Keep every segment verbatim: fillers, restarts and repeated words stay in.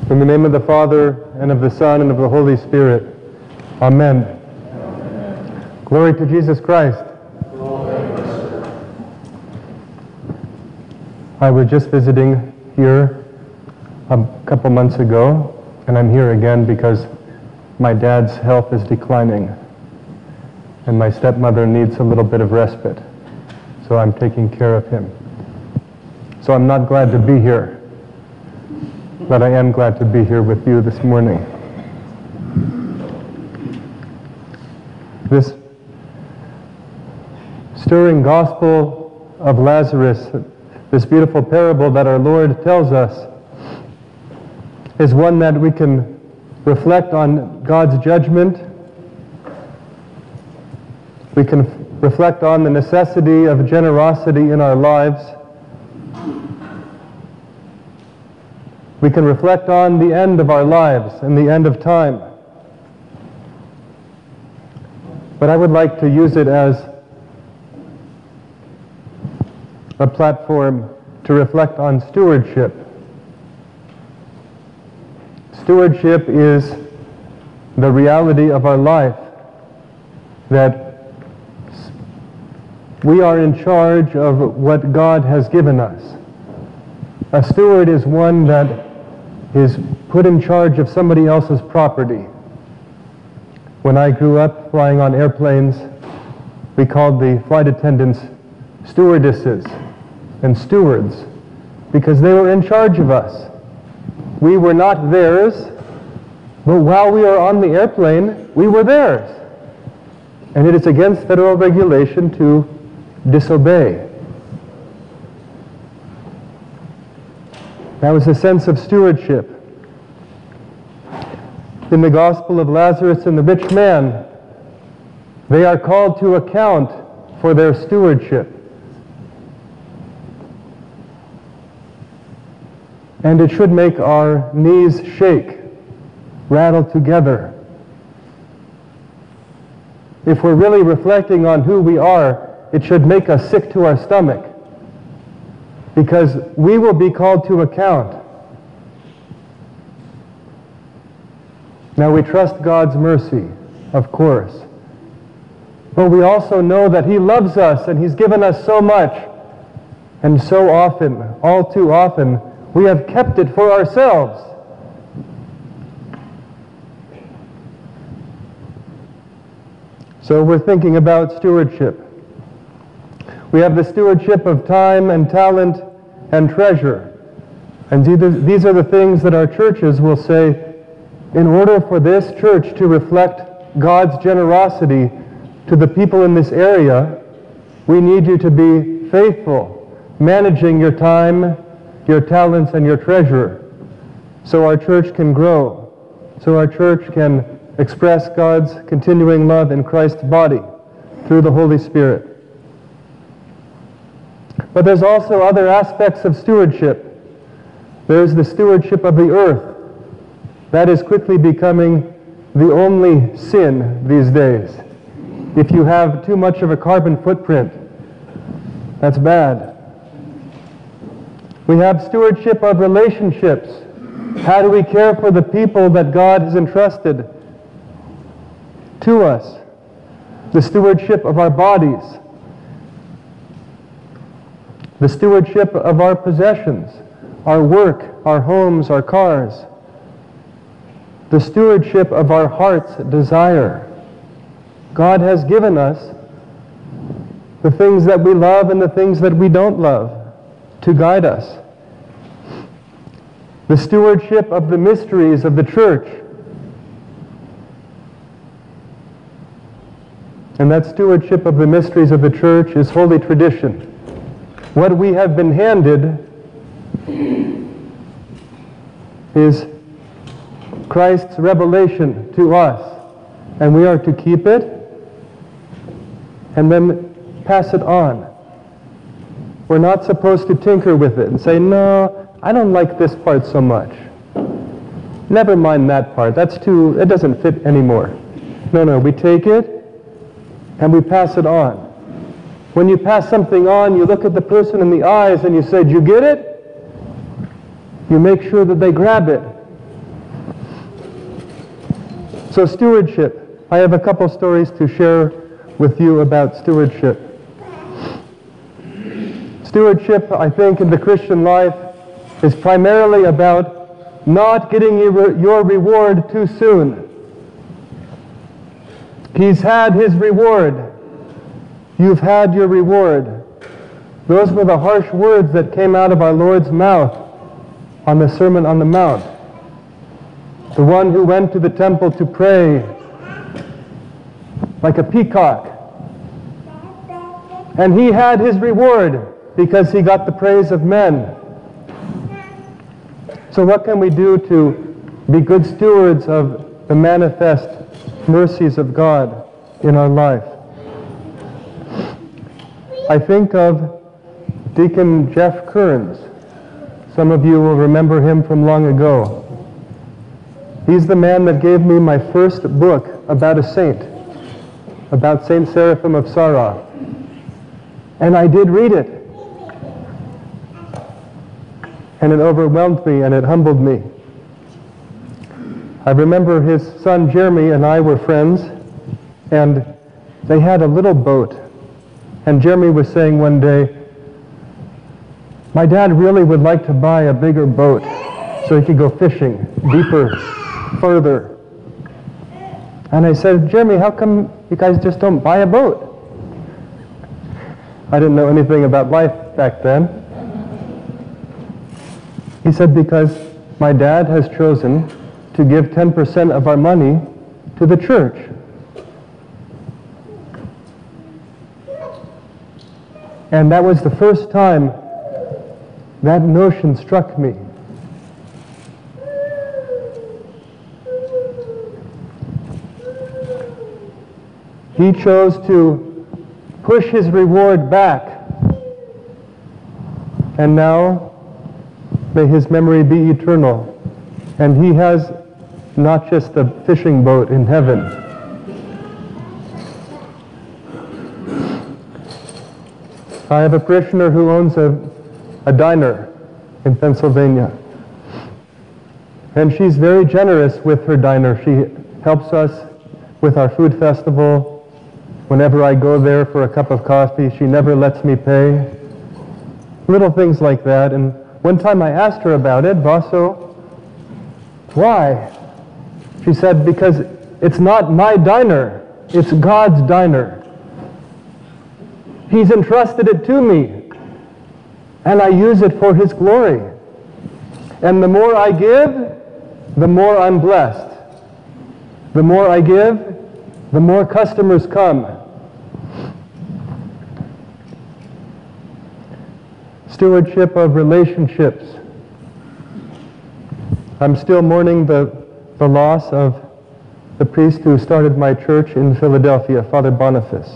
In the name of the Father, and of the Son, and of the Holy Spirit. Amen. Amen. Glory to Jesus Christ. I was just visiting here a couple months ago, and I'm here again because my dad's health is declining, and my stepmother needs a little bit of respite, so I'm taking care of him. So I'm not glad to be here, but I am glad to be here with you this morning. This stirring gospel of Lazarus, this beautiful parable that our Lord tells us, is one that we can reflect on God's judgment. We can reflect on the necessity of generosity in our lives. We can reflect on the end of our lives and the end of time. But I would like to use it as a platform to reflect on stewardship. Stewardship is the reality of our life, that we are in charge of what God has given us. A steward is one that is put in charge of somebody else's property. When I grew up flying on airplanes, we called the flight attendants stewardesses and stewards because they were in charge of us. We were not theirs, but while we were on the airplane, we were theirs. And it is against federal regulation to disobey. That was a sense of stewardship. In the Gospel of Lazarus and the rich man, they are called to account for their stewardship. And it should make our knees shake, rattle together. If we're really reflecting on who we are, it should make us sick to our stomach, because we will be called to account. Now, we trust God's mercy, of course, but we also know that He loves us and He's given us so much, and so often, all too often, we have kept it for ourselves. So we're thinking about stewardship. We have the stewardship of time and talent and treasure. And these are the things that our churches will say, in order for this church to reflect God's generosity to the people in this area, we need you to be faithful, managing your time, your talents, and your treasure, so our church can grow, so our church can express God's continuing love in Christ's body through the Holy Spirit. But there's also other aspects of stewardship. There's the stewardship of the earth. That is quickly becoming the only sin these days. If you have too much of a carbon footprint, that's bad. We have stewardship of relationships. How do we care for the people that God has entrusted to us? The stewardship of our bodies. The stewardship of our possessions, our work, our homes, our cars. The stewardship of our heart's desire. God has given us the things that we love and the things that we don't love to guide us. The stewardship of the mysteries of the church. And that stewardship of the mysteries of the church is holy tradition. What we have been handed is Christ's revelation to us, and we are to keep it and then pass it on. We're not supposed to tinker with it and say, no, I don't like this part so much. Never mind that part. That's too, it doesn't fit anymore. No, no, we take it and we pass it on. When you pass something on, you look at the person in the eyes and you say, "Did you get it?" You make sure that they grab it. So stewardship. I have a couple stories to share with you about stewardship. Stewardship, I think, in the Christian life is primarily about not getting your reward too soon. He's had his reward. You've had your reward. Those were the harsh words that came out of our Lord's mouth on the Sermon on the Mount. The one who went to the temple to pray like a peacock. And he had his reward because he got the praise of men. So what can we do to be good stewards of the manifest mercies of God in our life? I think of Deacon Jeff Kearns. Some of you will remember him from long ago. He's the man that gave me my first book about a saint, about Saint Seraphim of Sarah. And I did read it. And it overwhelmed me and it humbled me. I remember his son Jeremy and I were friends, and they had a little boat. And Jeremy was saying one day, my dad really would like to buy a bigger boat so he could go fishing deeper, further. And I said, Jeremy, how come you guys just don't buy a boat? I didn't know anything about life back then. He said, because my dad has chosen to give ten percent of our money to the church. And that was the first time that notion struck me. He chose to push his reward back. And now, may his memory be eternal. And he has not just a fishing boat in heaven. I have a parishioner who owns a, a diner in Pennsylvania. And she's very generous with her diner. She helps us with our food festival. Whenever I go there for a cup of coffee, she never lets me pay. Little things like that. And one time I asked her about it, Vaso, why? She said, because it's not my diner, it's God's diner. He's entrusted it to me, and I use it for His glory. And the more I give, the more I'm blessed. The more I give, the more customers come. Stewardship of relationships. I'm still mourning the, the loss of the priest who started my church in Philadelphia, Father Boniface.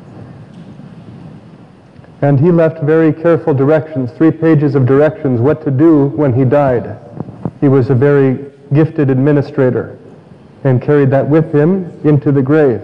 And he left very careful directions, three pages of directions, what to do when he died. He was a very gifted administrator and carried that with him into the grave.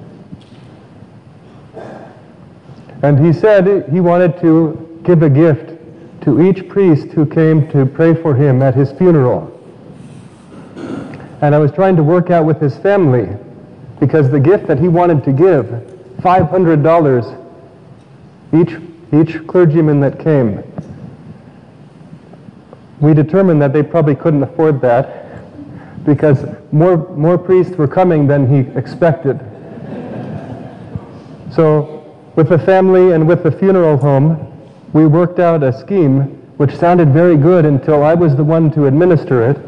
And he said he wanted to give a gift to each priest who came to pray for him at his funeral. And I was trying to work out with his family, because the gift that he wanted to give, five hundred dollars each, each clergyman that came, we determined that they probably couldn't afford that, because more, more priests were coming than he expected. So with the family and with the funeral home, we worked out a scheme which sounded very good until I was the one to administer it,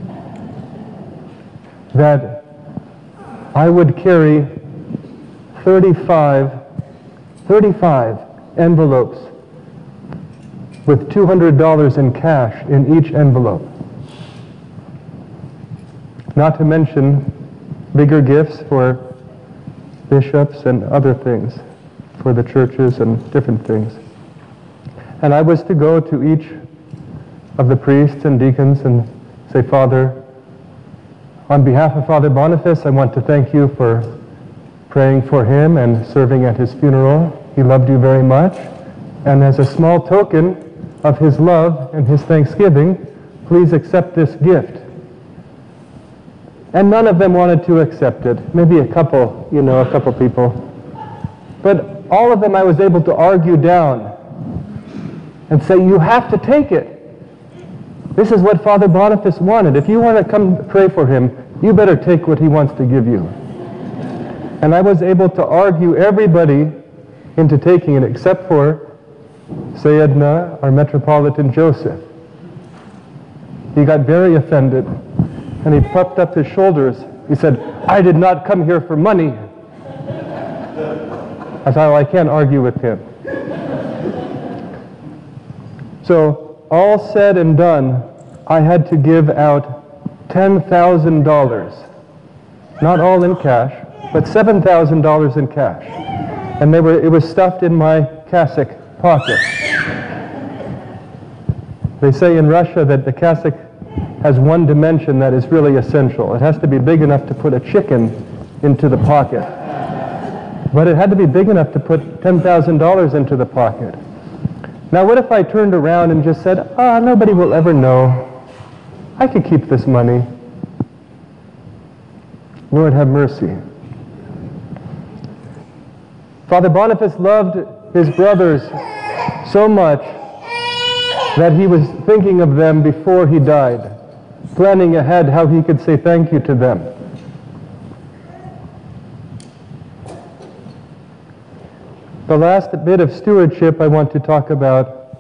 that I would carry thirty-five, thirty-five envelopes with two hundred dollars in cash in each envelope. Not to mention bigger gifts for bishops and other things, for the churches and different things. And I was to go to each of the priests and deacons and say, Father, on behalf of Father Boniface, I want to thank you for praying for him and serving at his funeral. He loved you very much. And as a small token of his love and his thanksgiving, please accept this gift. And none of them wanted to accept it. Maybe a couple, you know, a couple people. But all of them I was able to argue down and say, you have to take it. This is what Father Boniface wanted. If you want to come pray for him, you better take what he wants to give you. And I was able to argue everybody into taking it, except for Sayedna, our Metropolitan Joseph. He got very offended, and he puffed up his shoulders. He said, I did not come here for money. I thought, well, I can't argue with him. So, all said and done, I had to give out ten thousand dollars. Not all in cash, but seven thousand dollars in cash. And they were, it was stuffed in my cassock pocket. They say in Russia that the cassock has one dimension that is really essential. It has to be big enough to put a chicken into the pocket. But it had to be big enough to put ten thousand dollars into the pocket. Now what if I turned around and just said, ah, nobody will ever know. I could keep this money. Lord, have mercy. Father Boniface loved his brothers so much that he was thinking of them before he died, planning ahead how he could say thank you to them. The last bit of stewardship I want to talk about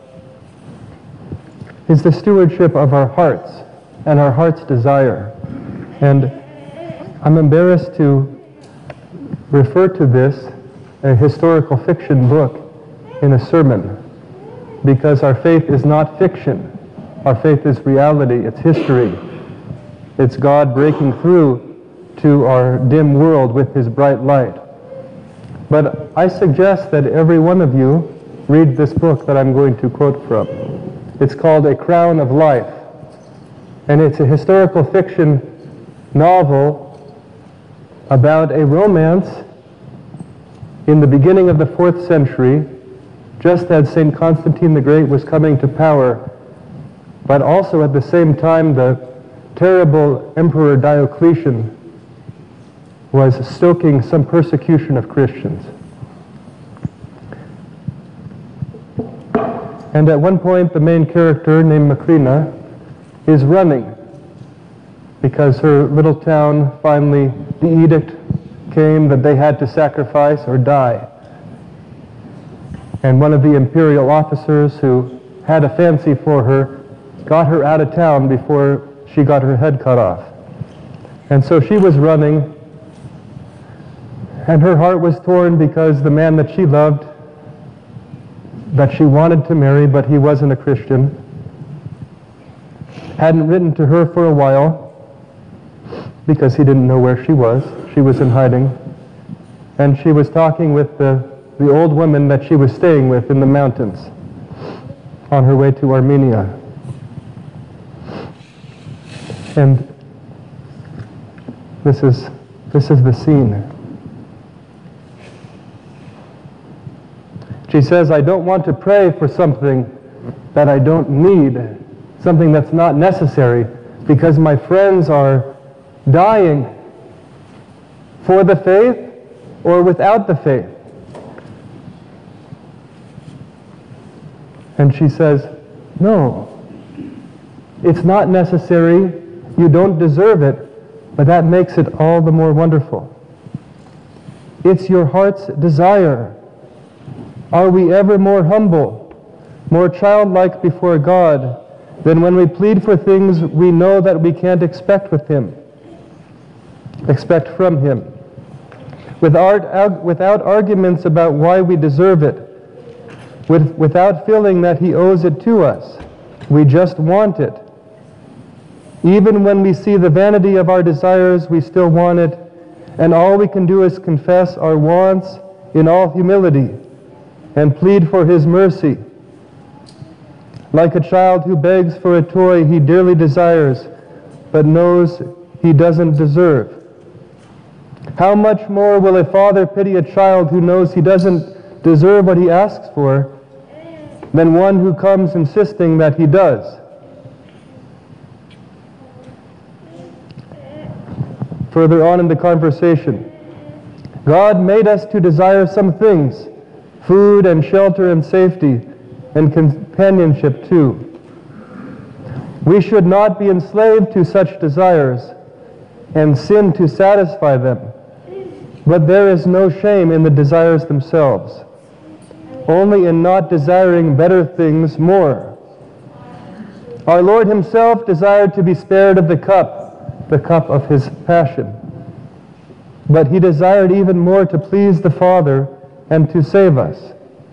is the stewardship of our hearts and our heart's desire. And I'm embarrassed to refer to this, a historical fiction book, in a sermon, because our faith is not fiction. Our faith is reality, it's history. It's God breaking through to our dim world with his bright light. But I suggest that every one of you read this book that I'm going to quote from. It's called A Crown of Life, and it's a historical fiction novel about a romance in the beginning of the fourth century, just as Saint Constantine the Great was coming to power, but also at the same time the terrible Emperor Diocletian was stoking some persecution of Christians. And at one point the main character, named Macrina, is running because her little town finally, the edict came that they had to sacrifice or die. And one of the imperial officers who had a fancy for her got her out of town before she got her head cut off. And so she was running, and her heart was torn because the man that she loved, that she wanted to marry, but he wasn't a Christian, hadn't written to her for a while because he didn't know where she was. She was in hiding. And she was talking with the, the old woman that she was staying with in the mountains on her way to Armenia. And this is, this is the scene. She says, I don't want to pray for something that I don't need, something that's not necessary, because my friends are dying for the faith or without the faith. And she says, no, it's not necessary, you don't deserve it, but that makes it all the more wonderful. It's your heart's desire. Are we ever more humble, more childlike before God than when we plead for things we know that we can't expect with him, expect from him? Without, without arguments about why we deserve it, with, without feeling that he owes it to us. We just want it. Even when we see the vanity of our desires, we still want it, and all we can do is confess our wants in all humility and plead for his mercy. Like a child who begs for a toy he dearly desires, but knows he doesn't deserve. How much more will a father pity a child who knows he doesn't deserve what he asks for than one who comes insisting that he does? further on in the conversation. God made us to desire some things, food and shelter and safety, and companionship too. We should not be enslaved to such desires and sin to satisfy them. But there is no shame in the desires themselves, only in not desiring better things more. Our Lord himself desired to be spared of the cup, the cup of his passion. But he desired even more to please the Father and to save us.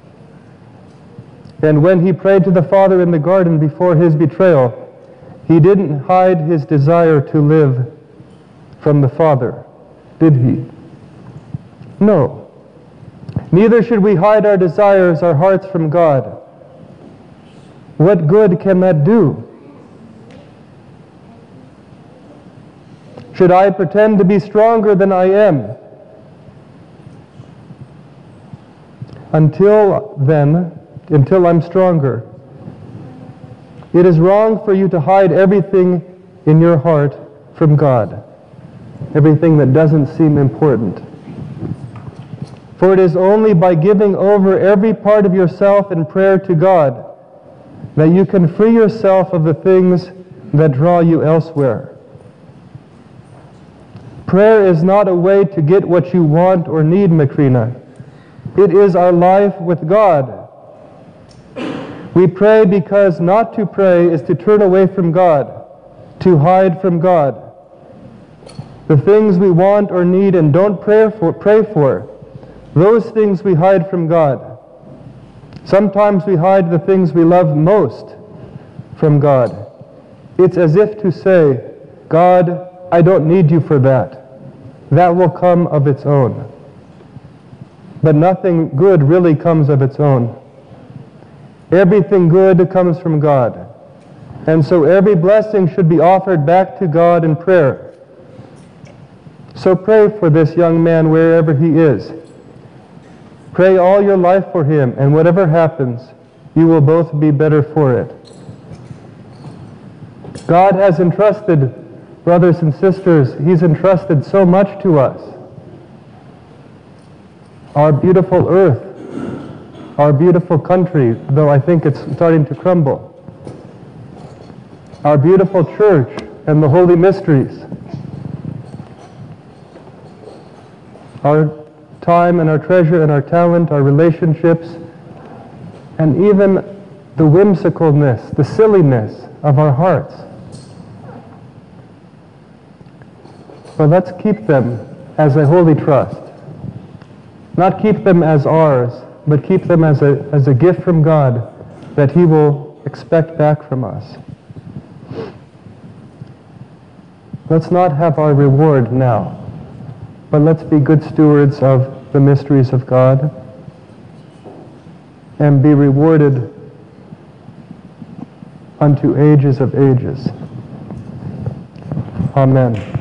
And when he prayed to the Father in the garden before his betrayal, he didn't hide his desire to live from the Father, did he? No. Neither should we hide our desires, our hearts from God. What good can that do? Should I pretend to be stronger than I am? Until then, until I'm stronger, it is wrong for you to hide everything in your heart from God, everything that doesn't seem important. For it is only by giving over every part of yourself in prayer to God that you can free yourself of the things that draw you elsewhere. Prayer is not a way to get what you want or need, Macrina. It is our life with God. We pray because not to pray is to turn away from God, to hide from God. The things we want or need and don't pray for, pray for, those things we hide from God. Sometimes we hide the things we love most from God. It's as if to say, God, I don't need you for that. That will come of its own. But nothing good really comes of its own. Everything good comes from God. And so every blessing should be offered back to God in prayer. So pray for this young man wherever he is. Pray all your life for him, and whatever happens, you will both be better for it. God has entrusted, brothers and sisters, he's entrusted so much to us. Our beautiful earth, our beautiful country, though I think it's starting to crumble. Our beautiful church and the holy mysteries. Our time and our treasure and our talent, our relationships, and even the whimsicalness, the silliness of our hearts. But let's keep them as a holy trust. Not keep them as ours, but keep them as a, as a gift from God that he will expect back from us. Let's not have our reward now, but let's be good stewards of the mysteries of God and be rewarded unto ages of ages. Amen.